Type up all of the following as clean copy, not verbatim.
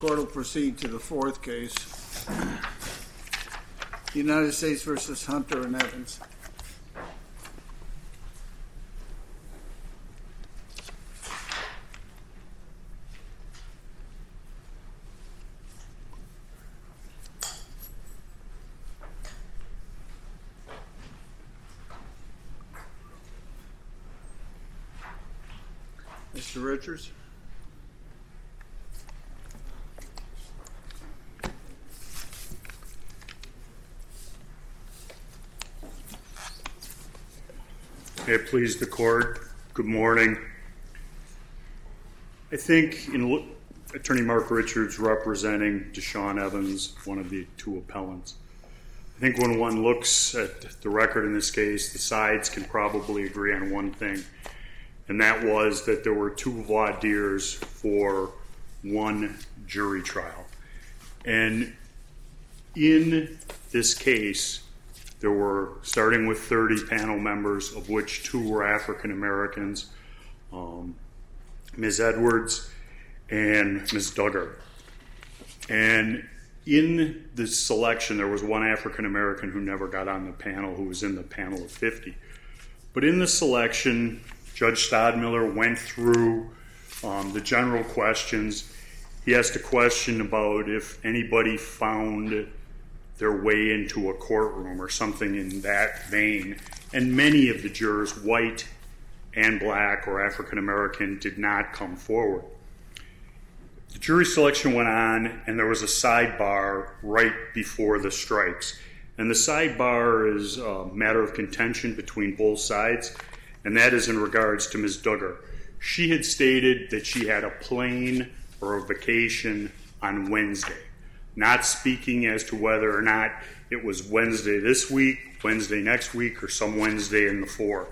Court will proceed to the fourth case. United States v. Hunter and Evans. Mr. Richards. May it please the court. Good morning. I think Attorney Mark Richards representing Deshaun Evans, one of the two appellants. I think when one looks at the record in this case, the sides can probably agree on one thing, and that was that there were two voir dires for one jury trial. And in this case, there were, starting with 30 panel members, of which two were African Americans, Ms. Edwards and Ms. Duggar. And in the selection, there was one African American who never got on the panel, who was in the panel of 50. But in the selection, Judge Stadmiller went through the general questions. He asked a question about if anybody found their way into a courtroom or something in that vein. And many of the jurors, white and black or African American, did not come forward. The jury selection went on, and there was a sidebar right before the strikes. And the sidebar is a matter of contention between both sides, and that is in regards to Ms. Duggar. She had stated that she had a plane or a vacation on Wednesday, not speaking as to whether or not it was Wednesday this week, Wednesday next week, or some Wednesday in the four.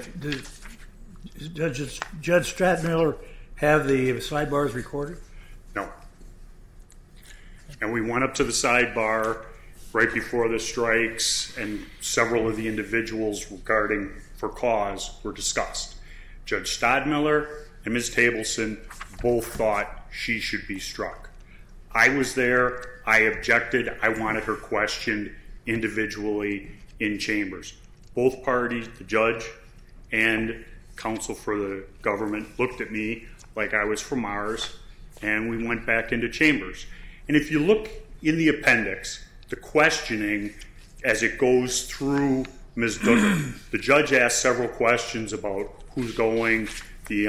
Does Judge Stadmiller have the sidebars recorded? No. And we went up to the sidebar right before the strikes, and several of the individuals regarding for cause were discussed. Judge Stadmiller and Ms. Tableson both thought she should be struck. I was there. I objected. I wanted her questioned individually in chambers. Both parties, the judge and counsel for the government, looked at me like I was from Mars, and we went back into chambers. And if you look in the appendix, the questioning as it goes through Ms. Duggar, the judge asked several questions about who's going, the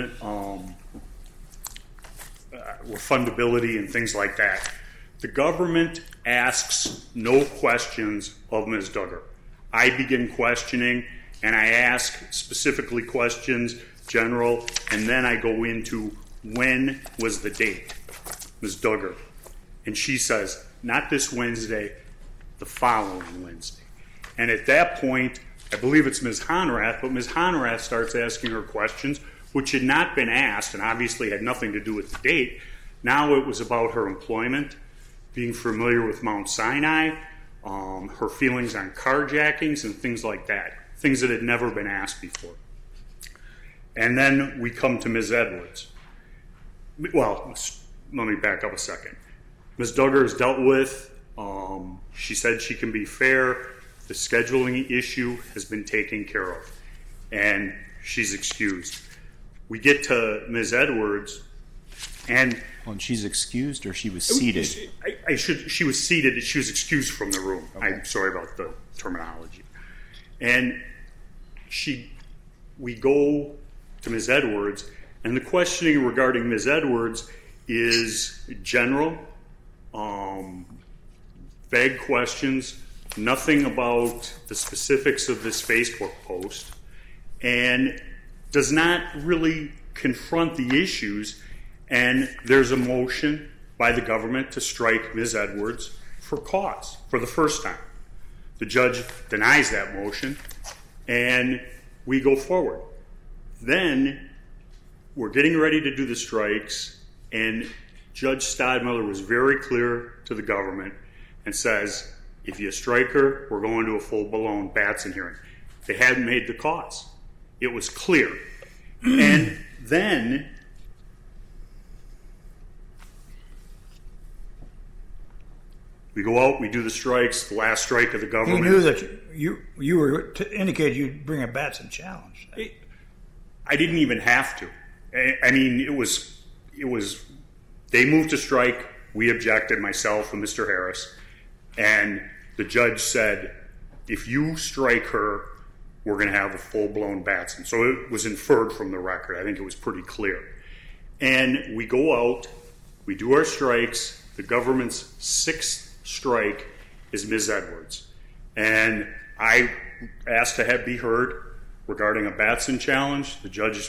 refundability and things like that. The government asks no questions of Ms. Duggar. I begin questioning, and I ask specifically questions, general, and then I go into when was the date, Ms. Duggar. And she says, not this Wednesday, the following Wednesday. And at that point, I believe it's Ms. Honrath, but Ms. Honrath starts asking her questions, which had not been asked and obviously had nothing to do with the date. Now it was about her employment, being familiar with Mount Sinai, her feelings on carjackings and things like that, things that had never been asked before. And then we come to Ms. Edwards. Well, let me back up a second. Ms. Duggar is dealt with. She said she can be fair. The scheduling issue has been taken care of, and she's excused. We get to Ms. Edwards, and she's excused, or she was seated? She was seated. She was excused from the room. Okay. I'm sorry about the terminology. And we go to Ms. Edwards, and the questioning regarding Ms. Edwards is general, vague questions, nothing about the specifics of this Facebook post, and does not really confront the issues. And there's a motion by the government to strike Ms. Edwards for cause for the first time. The judge denies that motion, and we go forward. Then we're getting ready to do the strikes, and Judge Stadmiller was very clear to the government and says, if you strike her, we're going to a full-blown Batson hearing. They hadn't made the cause. It was clear. And then We go out, we do the strikes, the last strike of the He government. knew that you were to indicate you'd bring a Batson challenge. I didn't even have to. I mean, it was, they moved to strike, we objected, myself and Mr. Harris, and the judge said, if you strike her, we're going to have a full-blown Batson. So it was inferred from the record. I think it was pretty clear. And we go out, we do our strikes. The government's sixth strike is Ms. Edwards. And I asked to be heard regarding a Batson challenge. The judge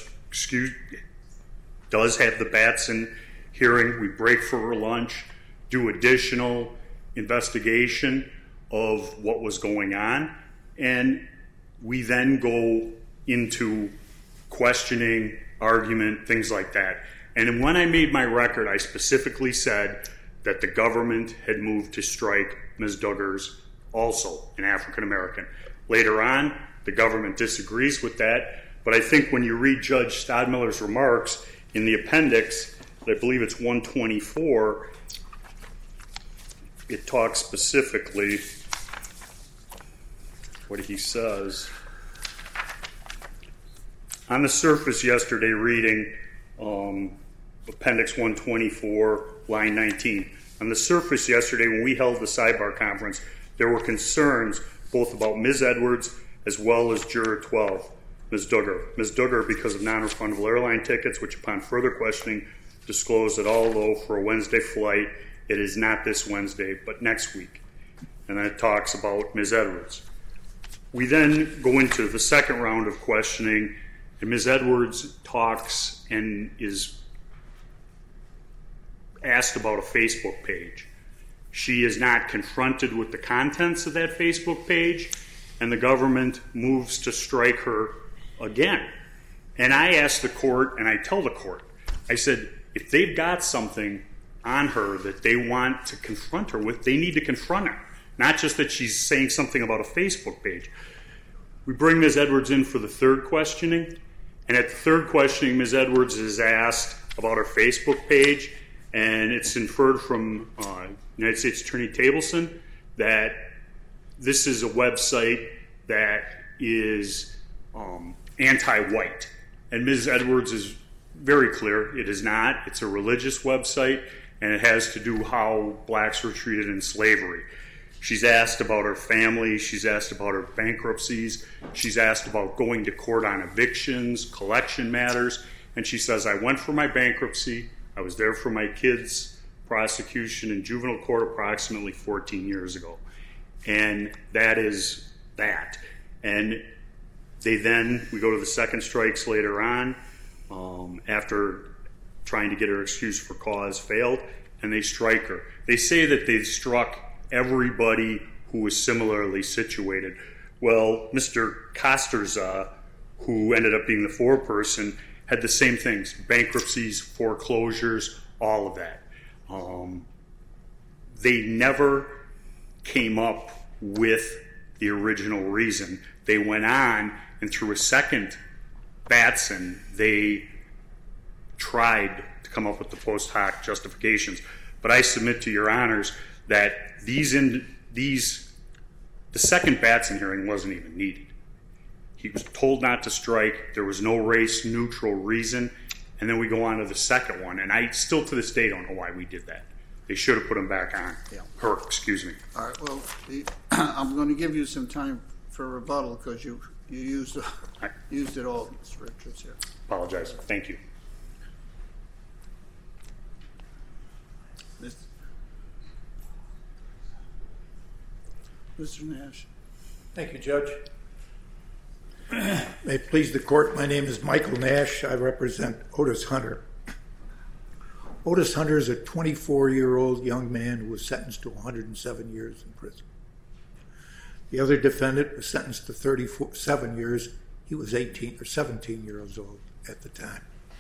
does have the Batson hearing. We break for her lunch, do additional investigation of what was going on, and we then go into questioning, argument, things like that. And when I made my record, I specifically said that the government had moved to strike Ms. Duggars, also an African American. Later on, the government disagrees with that, but I think when you read Judge Stadmiller's remarks in the appendix, I believe it's 124, it talks specifically what he says. On the surface yesterday, reading appendix 124, line 19. On the surface yesterday, when we held the sidebar conference, there were concerns both about Ms. Edwards as well as Juror 12, Ms. Duggar. Ms. Duggar, because of non-refundable airline tickets, which upon further questioning disclosed that although for a Wednesday flight, it is not this Wednesday, but next week. And then it talks about Ms. Edwards. We then go into the second round of questioning, and Ms. Edwards talks and is asked about a Facebook page. She is not confronted with the contents of that Facebook page, and the government moves to strike her again. And I asked the court, and I tell the court, I said, if they've got something on her that they want to confront her with, they need to confront her. Not just that she's saying something about a Facebook page. We bring Ms. Edwards in for the third questioning, and at the third questioning, Ms. Edwards is asked about her Facebook page, and it's inferred from United States Attorney Tableson that this is a website that is anti-white. And Ms. Edwards is very clear, it is not. It's a religious website, and it has to do how blacks were treated in slavery. She's asked about her family. She's asked about her bankruptcies. She's asked about going to court on evictions, collection matters. And she says, I went for my bankruptcy. I was there for my kids' prosecution in juvenile court approximately 14 years ago. And that is that. And we go to the second strikes later on, after trying to get her excuse for cause failed, and they strike her. They say that they struck everybody who was similarly situated. Well, Mr. Costerza, who ended up being the foreperson, had the same things, bankruptcies, foreclosures, all of that. They never came up with the original reason. They went on, and through a second Batson, they tried to come up with the post hoc justifications. But I submit to your honors that the second Batson hearing wasn't even needed. He was told not to strike. There was no race-neutral reason. And then we go on to the second one. And I still to this day don't know why we did that. They should have put him back on. Yeah. Her, excuse me. All right, well, I'm going to give you some time for rebuttal because you used it all, Mr. Richards, here. Apologize. Thank you. Mr. Nash. Thank you, Judge. May it please the court, my name is Michael Nash. I represent Otis Hunter. Otis Hunter is a 24-year-old young man who was sentenced to 107 years in prison. The other defendant was sentenced to 37 years. He was 18 or 17 years old at the time.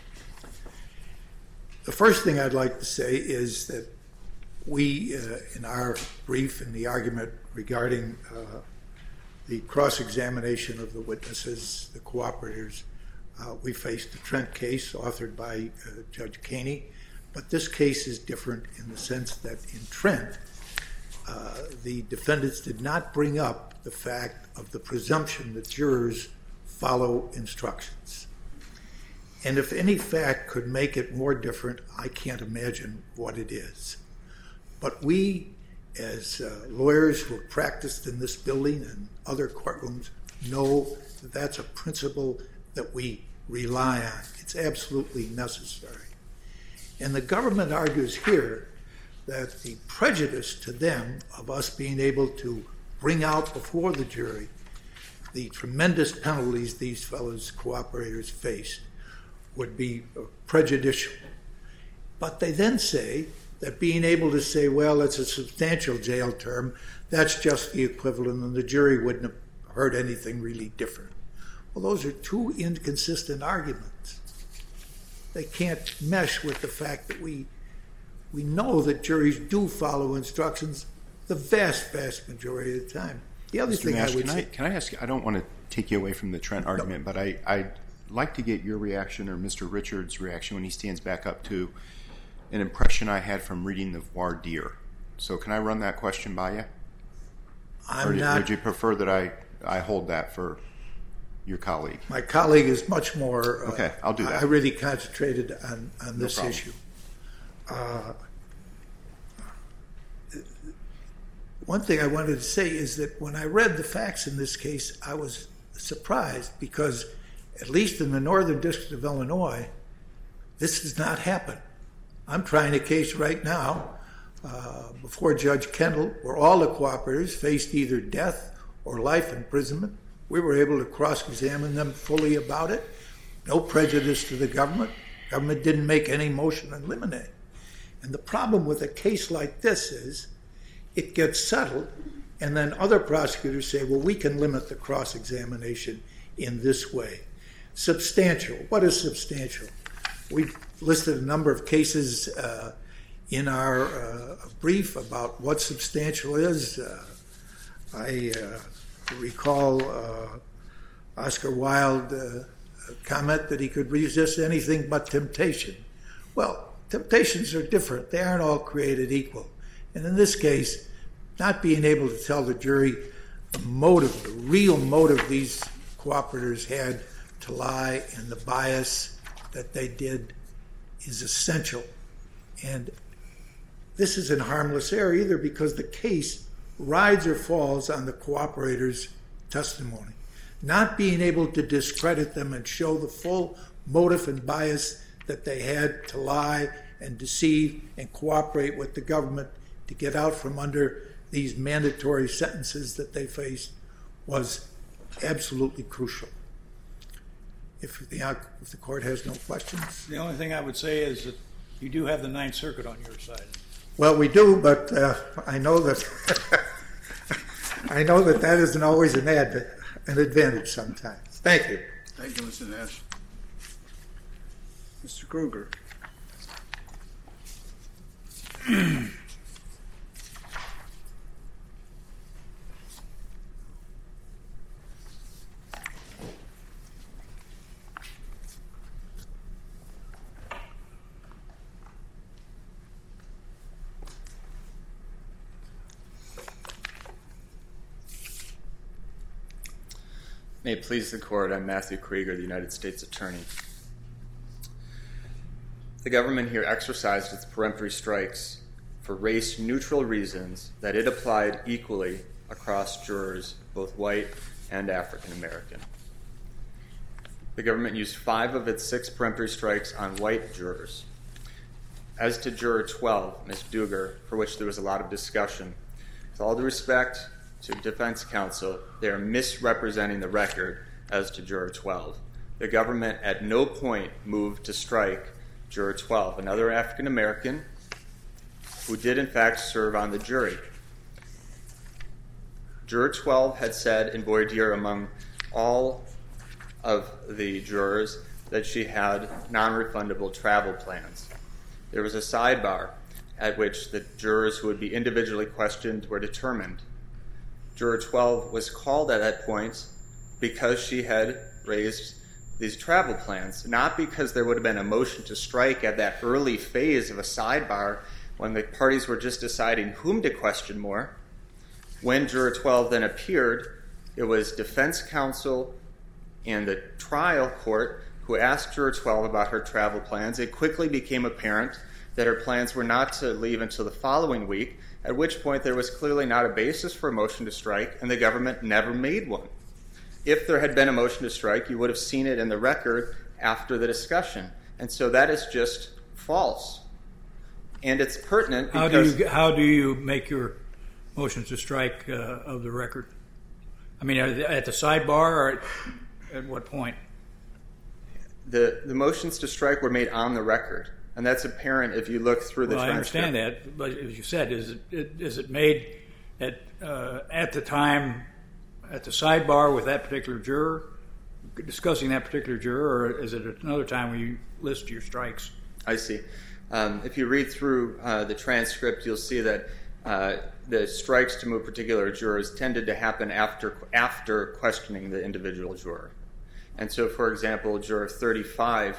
The first thing I'd like to say is that we, in our brief in the argument regarding the cross-examination of the witnesses, the cooperators, we faced the Trent case authored by Judge Caney, but this case is different in the sense that in Trent, the defendants did not bring up the fact of the presumption that jurors follow instructions. And if any fact could make it more different, I can't imagine what it is. But we, as lawyers who have practiced in this building and other courtrooms, know that that's a principle that we rely on. It's absolutely necessary. And the government argues here that the prejudice to them of us being able to bring out before the jury the tremendous penalties these fellows, cooperators, faced would be prejudicial. But they then say that being able to say, well, it's a substantial jail term, that's just the equivalent, and the jury wouldn't have heard anything really different. Well, those are two inconsistent arguments. They can't mesh with the fact that we know that juries do follow instructions the vast, vast majority of the time. The other thing Nash, I would say... Can I ask you, I don't want to take you away from the Trent argument, but I'd like to get your reaction or Mr. Richards' reaction when he stands back up to an impression I had from reading the voir dire. So can I run that question by you? Would you prefer that I hold that for your colleague? My colleague is much more... Okay, I'll do that. I really concentrated on this issue. One thing I wanted to say is that when I read the facts in this case, I was surprised because, at least in the Northern District of Illinois, this does not happen. I'm trying a case right now before Judge Kendall where all the cooperators faced either death or life imprisonment. We were able to cross-examine them fully about it. No prejudice to the government. Government didn't make any motion in limine. And the problem with a case like this is it gets settled, and then other prosecutors say, well, we can limit the cross-examination in this way. Substantial. What is substantial? We've listed a number of cases in our brief about what substantial is. I recall Oscar Wilde's comment that he could resist anything but temptation. Well, temptations are different. They aren't all created equal. And in this case, not being able to tell the jury the motive, the real motive these cooperators had to lie and the bias that they did is essential. And this isn't harmless error either because the case rides or falls on the cooperators' testimony. Not being able to discredit them and show the full motive and bias that they had to lie and deceive and cooperate with the government to get out from under these mandatory sentences that they faced was absolutely crucial. If the court has no questions. The only thing I would say is that you do have the Ninth Circuit on your side. Well, we do, but I know that that isn't always an advantage sometimes. Thank you. Thank you, Mr. Nash. Mr. Kruger. May it please the court, I'm Matthew Krieger, the United States Attorney. The government here exercised its peremptory strikes for race-neutral reasons that it applied equally across jurors, both white and African American. The government used 5 of its 6 peremptory strikes on white jurors. As to Juror 12, Ms. Duger, for which there was a lot of discussion, with all due respect to defense counsel, they are misrepresenting the record as to Juror 12. The government at no point moved to strike Juror 12, another African American who did in fact serve on the jury. Juror 12 had said in voir dire among all of the jurors that she had non-refundable travel plans. There was a sidebar at which the jurors who would be individually questioned were determined. Juror 12 was called at that point because she had raised these travel plans, not because there would have been a motion to strike at that early phase of a sidebar when the parties were just deciding whom to question more, when Juror 12 then appeared, it was defense counsel and the trial court who asked Juror 12 about her travel plans. It quickly became apparent that her plans were not to leave until the following week, at which point there was clearly not a basis for a motion to strike, and the government never made one. If there had been a motion to strike, you would have seen it in the record after the discussion. And so that is just false. And it's pertinent because... How do you make your motions to strike of the record? I mean, at the sidebar or at what point? The motions to strike were made on the record. And that's apparent if you look through the transcript. I understand that, but as you said, is it made at the time at the sidebar with that particular juror, discussing that particular juror, or is it at another time when you list your strikes? I see. If you read through the transcript, you'll see that the strikes to move particular jurors tended to happen after questioning the individual juror. And so, for example, Juror 35,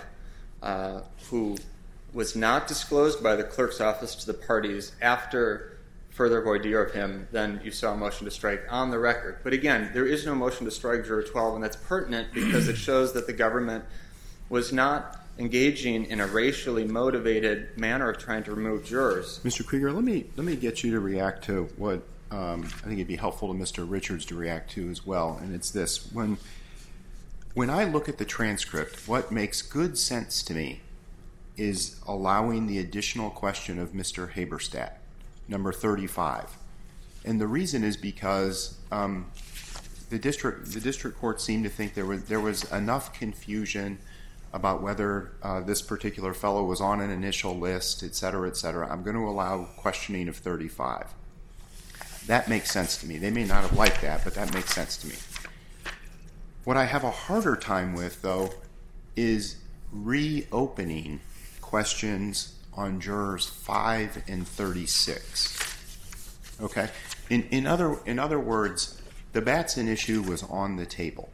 who was not disclosed by the clerk's office to the parties after further voir dire of him, then you saw a motion to strike on the record. But again, there is no motion to strike Juror 12, and that's pertinent because it shows that the government was not engaging in a racially motivated manner of trying to remove jurors. Mr. Krieger, let me get you to react to what I think it'd be helpful to Mr. Richards to react to as well, and it's this. When I look at the transcript, what makes good sense to me is allowing the additional question of Mr. Haberstadt, number 35. And the reason is because the district court seemed to think there was enough confusion about whether this particular fellow was on an initial list, et cetera, et cetera. I'm going to allow questioning of 35. That makes sense to me. They may not have liked that, but that makes sense to me. What I have a harder time with, though, is reopening questions on jurors 5 and 36. Okay? In other words, the Batson issue was on the table.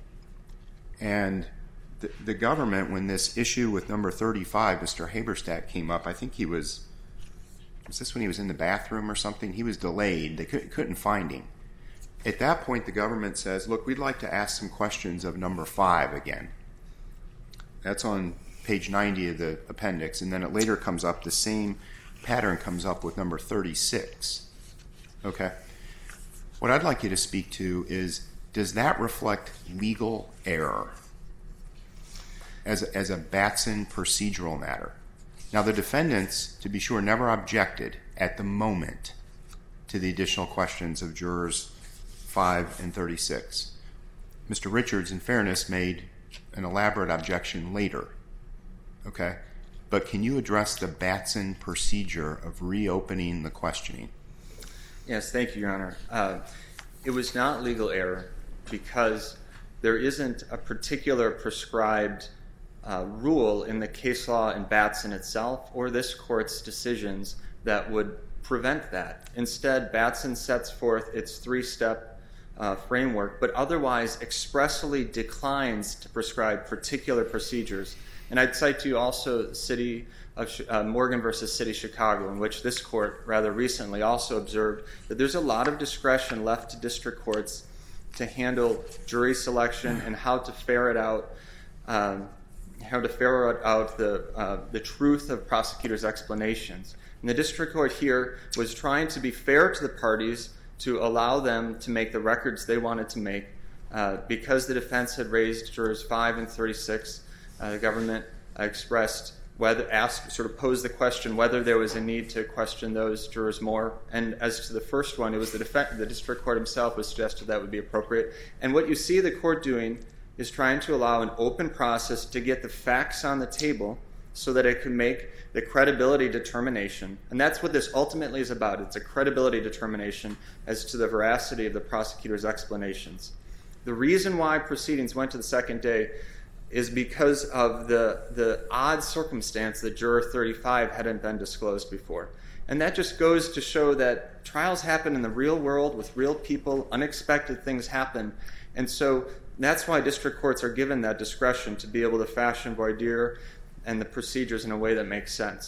And the government, when this issue with number 35, Mr. Haberstadt, came up, I think he was this when he was in the bathroom or something? He was delayed. They couldn't find him. At that point, the government says, look, we'd like to ask some questions of number 5 again. That's on page 90 of the appendix, and then it later comes up, the same pattern comes up with number 36. Okay? What I'd like you to speak to is, does that reflect legal error as a Batson procedural matter? Now, the defendants, to be sure, never objected at the moment to the additional questions of jurors 5 and 36. Mr. Richards, in fairness, made an elaborate objection later. Okay? But can you address the Batson procedure of reopening the questioning? Yes, thank you, Your Honor. It was not legal error because there isn't a particular prescribed rule in the case law in Batson itself or this court's decisions that would prevent that. Instead, Batson sets forth its 3-step framework, but otherwise expressly declines to prescribe particular procedures. And I'd cite to you also the city of Morgan versus City of Chicago, in which this court rather recently also observed that there's a lot of discretion left to district courts to handle jury selection and how to ferret out the truth of prosecutors' explanations. And the district court here was trying to be fair to the parties to allow them to make the records they wanted to make. Because the defense had raised jurors 5 and 36, the government posed the question whether there was a need to question those jurors more. And as to the first one, it was the district court himself who suggested that would be appropriate. And what you see the court doing is trying to allow an open process to get the facts on the table so that it can make the credibility determination. And that's what this ultimately is about. It's a credibility determination as to the veracity of the prosecutor's explanations. The reason why proceedings went to the second day is because of the odd circumstance that juror 35 hadn't been disclosed before. And that just goes to show that trials happen in the real world with real people. Unexpected things happen. And so that's why district courts are given that discretion to be able to fashion voir dire and the procedures in a way that makes sense.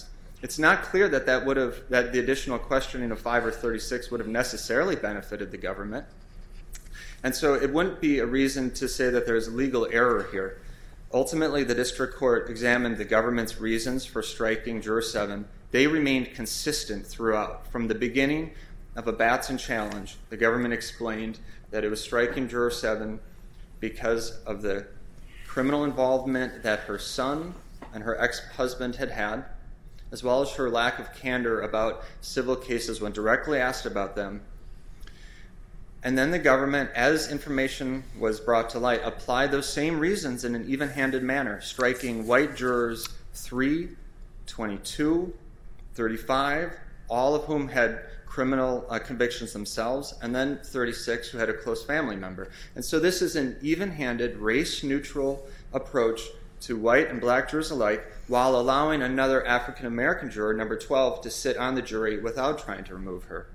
It's not clear that that the additional questioning of 5 or 36 would have necessarily benefited the government. And so it wouldn't be a reason to say that there's legal error here. Ultimately, the district court examined the government's reasons for striking Juror 7. They remained consistent throughout. From the beginning of a Batson challenge, the government explained that it was striking Juror 7 because of the criminal involvement that her son and her ex-husband had, as well as her lack of candor about civil cases when directly asked about them. And then the government, as information was brought to light, applied those same reasons in an even-handed manner, striking white jurors 3, 22, 35, all of whom had criminal convictions themselves, and then 36 who had a close family member. And so this is an even-handed, race-neutral approach to white and black jurors alike, while allowing another African-American juror, number 12, to sit on the jury without trying to remove her.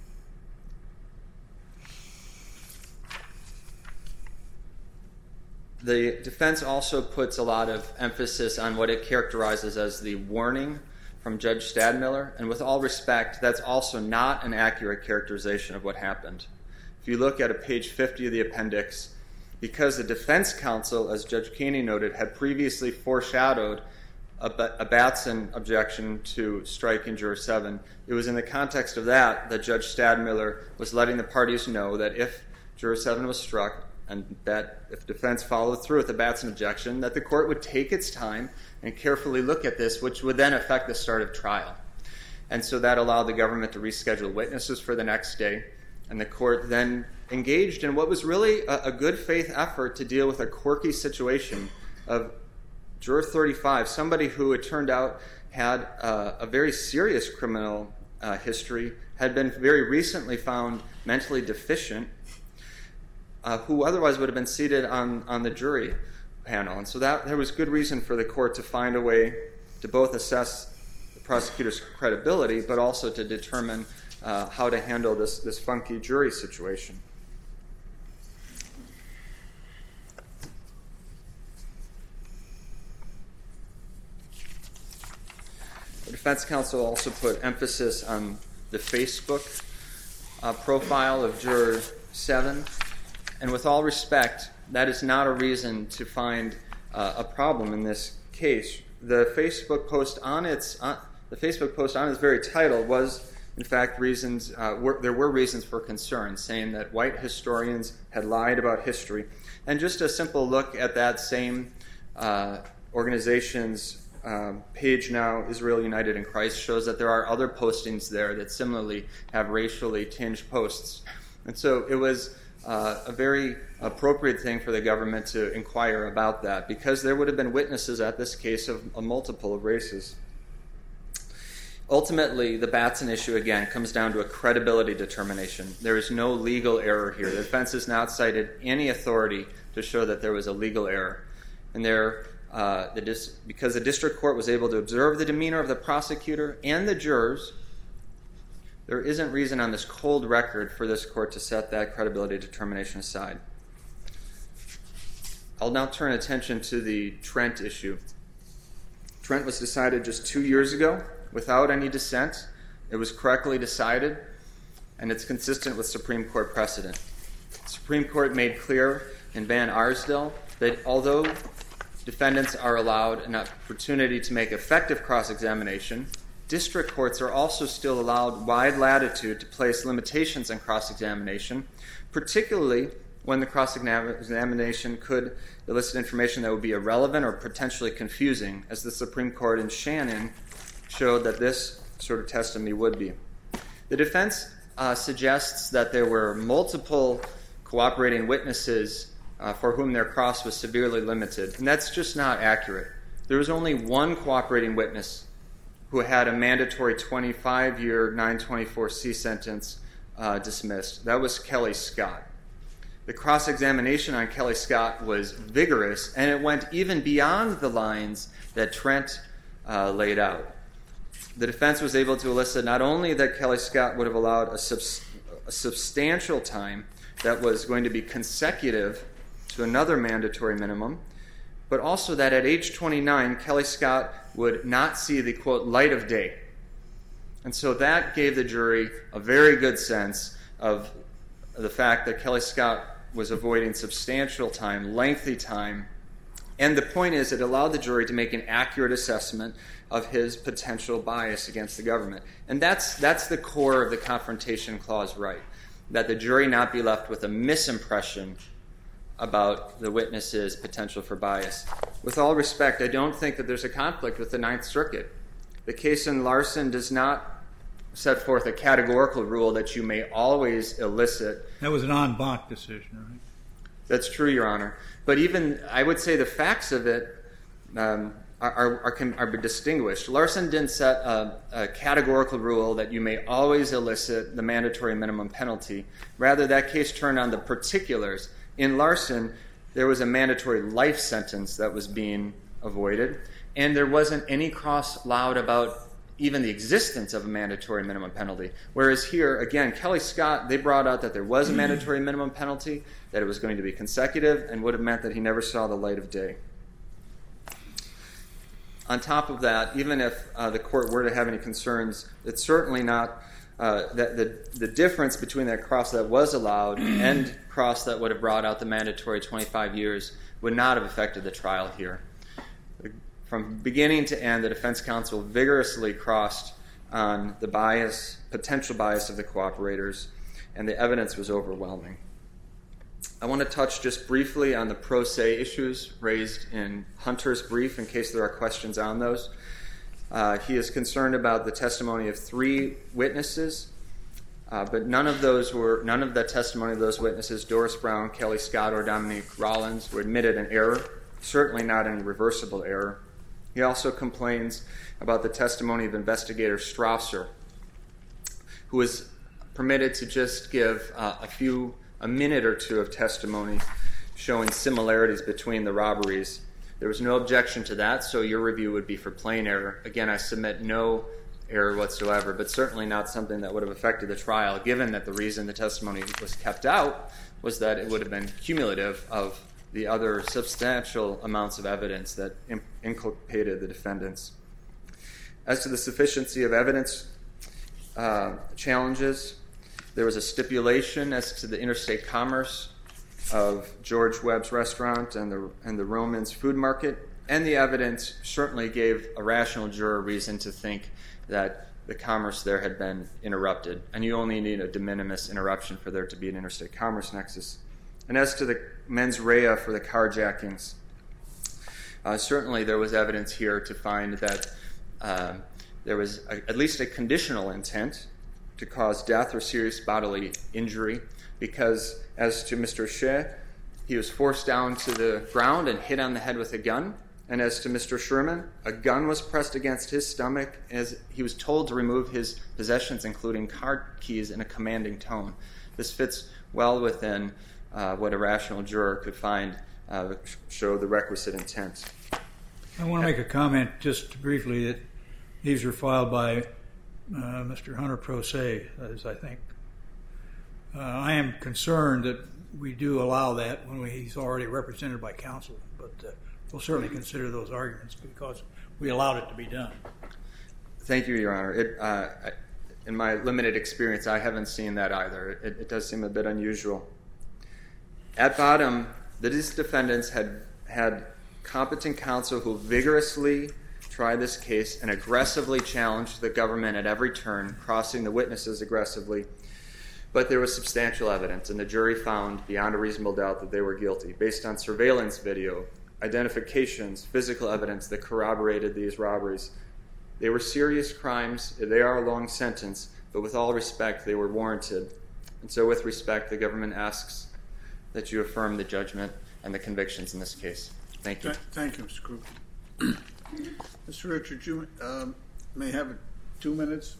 The defense also puts a lot of emphasis on what it characterizes as the warning from Judge Stadmiller, and with all respect, that's also not an accurate characterization of what happened. If you look at page 50 of the appendix, because the defense counsel, as Judge Keeney noted, had previously foreshadowed a Batson objection to striking Juror 7, it was in the context of that Judge Stadmiller was letting the parties know that if Juror 7 was struck, and that if defense followed through with the Batson objection, that the court would take its time and carefully look at this, which would then affect the start of trial. And so that allowed the government to reschedule witnesses for the next day, and the court then engaged in what was really a good faith effort to deal with a quirky situation of Juror 35, somebody who it turned out had a very serious criminal history, had been very recently found mentally deficient, who otherwise would have been seated on the jury panel. And so there was good reason for the court to find a way to both assess the prosecutor's credibility, but also to determine how to handle this funky jury situation. The defense counsel also put emphasis on the Facebook profile of Juror 7. And with all respect, that is not a reason to find a problem in this case. The Facebook post on its very title was, in fact, there were reasons for concern, saying that white historians had lied about history. And just a simple look at that same organization's page now, Israel United in Christ, shows that there are other postings there that similarly have racially tinged posts. And so it was a very appropriate thing for the government to inquire about that, because there would have been witnesses at this case of a multiple of races. Ultimately, the Batson issue, again, comes down to a credibility determination. There is no legal error here. The defense has not cited any authority to show that there was a legal error. And because the district court was able to observe the demeanor of the prosecutor and the jurors, there isn't reason on this cold record for this court to set that credibility determination aside. I'll now turn attention to the Trent issue. Trent was decided just 2 years ago without any dissent. It was correctly decided, and it's consistent with Supreme Court precedent. The Supreme Court made clear in Van Arsdale that although defendants are allowed an opportunity to make effective cross-examination, district courts are also still allowed wide latitude to place limitations on cross-examination, particularly when the cross-examination could elicit information that would be irrelevant or potentially confusing, as the Supreme Court in Shannon showed that this sort of testimony would be. The defense suggests that there were multiple cooperating witnesses for whom their cross was severely limited, and that's just not accurate. There was only one cooperating witness who had a mandatory 25-year 924C sentence dismissed. That was Kelly Scott. The cross-examination on Kelly Scott was vigorous, and it went even beyond the lines that Trent laid out. The defense was able to elicit not only that Kelly Scott would have allowed a substantial time that was going to be consecutive to another mandatory minimum, but also that at age 29, Kelly Scott would not see the, quote, light of day. And so that gave the jury a very good sense of the fact that Kelly Scott was avoiding substantial time, lengthy time. And the point is, it allowed the jury to make an accurate assessment of his potential bias against the government. And that's the core of the Confrontation Clause right, that the jury not be left with a misimpression about the witness's potential for bias. With all respect, I don't think that there's a conflict with the Ninth Circuit. The case in Larson does not set forth a categorical rule that you may always elicit. That was an en banc decision, right? That's true, Your Honor. But even, I would say the facts of it are distinguished. Larson didn't set a categorical rule that you may always elicit the mandatory minimum penalty. Rather, that case turned on the particulars. In Larson, there was a mandatory life sentence that was being avoided, and there wasn't any cross allowed about even the existence of a mandatory minimum penalty. Whereas here, again, Kelly Scott, they brought out that there was a mandatory minimum penalty, that it was going to be consecutive, and would have meant that he never saw the light of day. On top of that, even if the court were to have any concerns, it's certainly not that the difference between that cross that was allowed and cross that would have brought out the mandatory 25 years would not have affected the trial here. From beginning to end, the defense counsel vigorously crossed on the potential bias of the cooperators, and the evidence was overwhelming. I want to touch just briefly on the pro se issues raised in Hunter's brief in case there are questions on those. He is concerned about the testimony of 3 witnesses, but none of the testimony of those witnesses, Doris Brown, Kelly Scott, or Dominique Rollins, were admitted an error, certainly not any reversible error. He also complains about the testimony of investigator Strausser, who was permitted to just give a minute or two of testimony showing similarities between the robberies. There was no objection to that, so your review would be for plain error. Again, I submit no error whatsoever, but certainly not something that would have affected the trial, given that the reason the testimony was kept out was that it would have been cumulative of the other substantial amounts of evidence that inculpated the defendants. As to the sufficiency of evidence challenges, there was a stipulation as to the interstate commerce of George Webb's restaurant and the Romans food market, and the evidence certainly gave a rational juror reason to think that the commerce there had been interrupted, and you only need a de minimis interruption for there to be an interstate commerce nexus. And as to the mens rea for the carjackings, certainly there was evidence here to find that there was at least a conditional intent to cause death or serious bodily injury, because as to Mr. Shea, he was forced down to the ground and hit on the head with a gun. And as to Mr. Sherman, a gun was pressed against his stomach as he was told to remove his possessions, including car keys, in a commanding tone. This fits well within what a rational juror could find show the requisite intent. I want to make a comment just briefly that these were filed by Mr. Hunter Pro Se, as I think. I am concerned that we do allow that when he's already represented by counsel, but we'll certainly consider those arguments because we allowed it to be done. Thank you, Your Honor. In my limited experience, I haven't seen that either. It does seem a bit unusual. At bottom, these defendants had competent counsel who vigorously tried this case and aggressively challenged the government at every turn, crossing the witnesses aggressively. But there was substantial evidence, and the jury found beyond a reasonable doubt that they were guilty, based on surveillance video, identifications, physical evidence that corroborated these robberies. They were serious crimes. They are a long sentence, but with all respect, they were warranted. And so with respect, the government asks that you affirm the judgment and the convictions in this case. Thank you. Thank you, Mr. Kruger. Mr. Richard, you may have 2 minutes.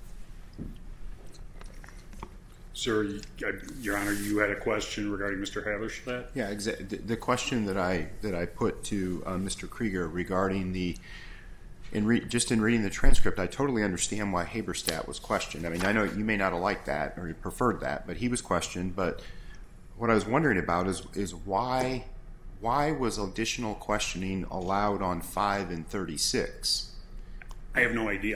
Sir, Your Honor, you had a question regarding Mr. Haverschmidt? Yeah, exactly. The question that I put to Mr. Krieger regarding in reading the transcript, I totally understand why Haberstadt was questioned. I mean, I know you may not have liked that or you preferred that, but he was questioned. But what I was wondering about is why why was additional questioning allowed on 5 and 36? I have no idea.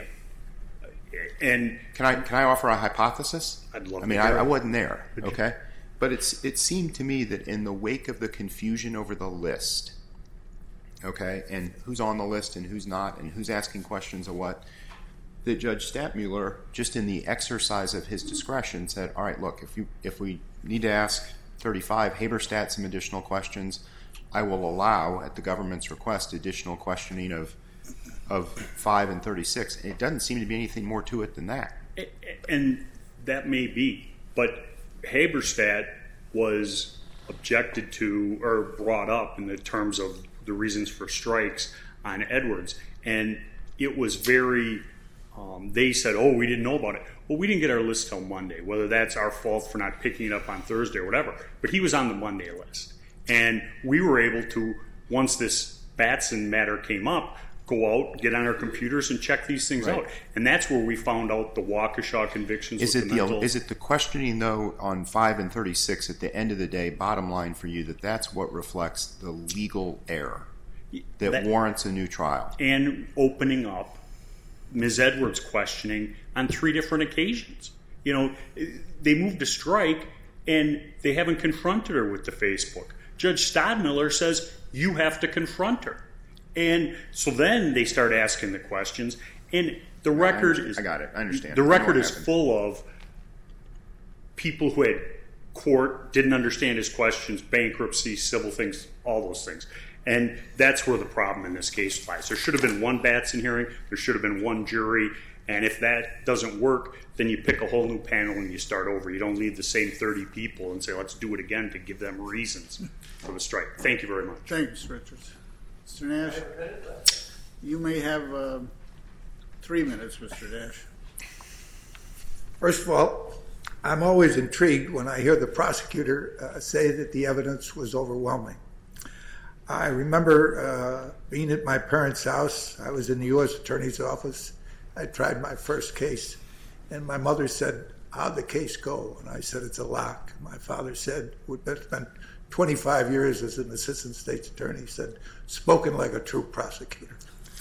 And Can I offer a hypothesis? I'd love I mean, to hear I it. wasn't there, okay? But it seemed to me that in the wake of the confusion over the list, okay, and who's on the list and who's not and who's asking questions of what, that Judge Stadtmuller, just in the exercise of his discretion, said, all right, look, if we need to ask 35 Haberstadt some additional questions, I will allow, at the government's request, additional questioning of 5 and 36. It doesn't seem to be anything more to it than that. And that may be, but Haberstadt was objected to or brought up in the terms of the reasons for strikes on Edwards, and it was very. They said, "Oh, we didn't know about it." Well, we didn't get our list till Monday. Whether that's our fault for not picking it up on Thursday or whatever, but he was on the Monday list, and we were able to, once this Batson matter came up, go out, get on our computers, and check these things out. And that's where we found out the Waukesha convictions. Is it the questioning, though, on 5 and 36 at the end of the day, bottom line for you, that's what reflects the legal error that warrants a new trial? And opening up Ms. Edwards' questioning on 3 different occasions. You know, they moved to strike, and they haven't confronted her with the Facebook. Judge Stadtmuller says, you have to confront her. And so then they start asking the questions, and the record is... I got it. I understand. The record is full of people who had court, didn't understand his questions, bankruptcy, civil things, all those things. And that's where the problem in this case lies. There should have been one Batson hearing. There should have been one jury. And if that doesn't work, then you pick a whole new panel and you start over. You don't need the same 30 people and say, let's do it again to give them reasons for the strike. Thank you very much. Thanks, Richards. Mr. Nash, you may have 3 minutes, Mr. Nash. First of all, I'm always intrigued when I hear the prosecutor say that the evidence was overwhelming. I remember being at my parents' house. I was in the U.S. Attorney's Office. I tried my first case, and my mother said, how'd the case go? And I said, it's a lock. My father said, who'd spent 25 years as an assistant state's attorney, said, spoken like a true prosecutor.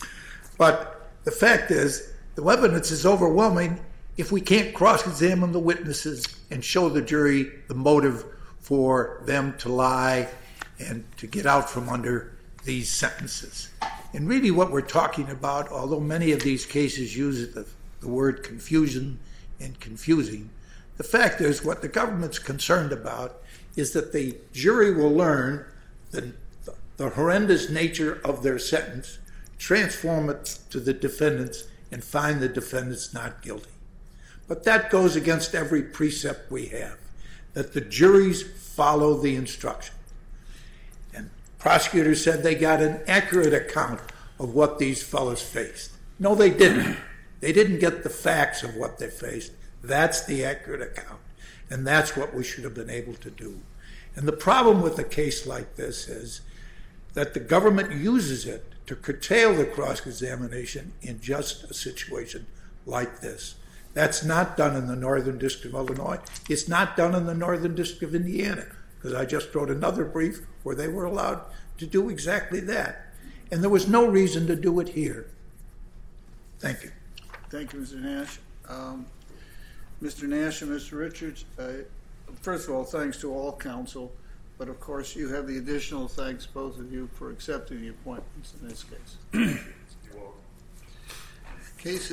But the fact is, the evidence is overwhelming if we can't cross-examine the witnesses and show the jury the motive for them to lie and to get out from under these sentences. And really what we're talking about, although many of these cases use the word confusion and confusing, the fact is what the government's concerned about is that the jury will learn the horrendous nature of their sentence, transform it to the defendants, and find the defendants not guilty. But that goes against every precept we have, that the juries follow the instruction. Prosecutors said they got an accurate account of what these fellows faced. No, they didn't. They didn't get the facts of what they faced. That's the accurate account. And that's what we should have been able to do. And the problem with a case like this is that the government uses it to curtail the cross-examination in just a situation like this. That's not done in the Northern District of Illinois. It's not done in the Northern District of Indiana, because I just wrote another brief where they were allowed to do exactly that. And there was no reason to do it here. Thank you. Thank you, Mr. Nash. Mr. Nash and Mr. Richards, first of all, thanks to all counsel, but of course you have the additional thanks, both of you, for accepting the appointments in this case. Case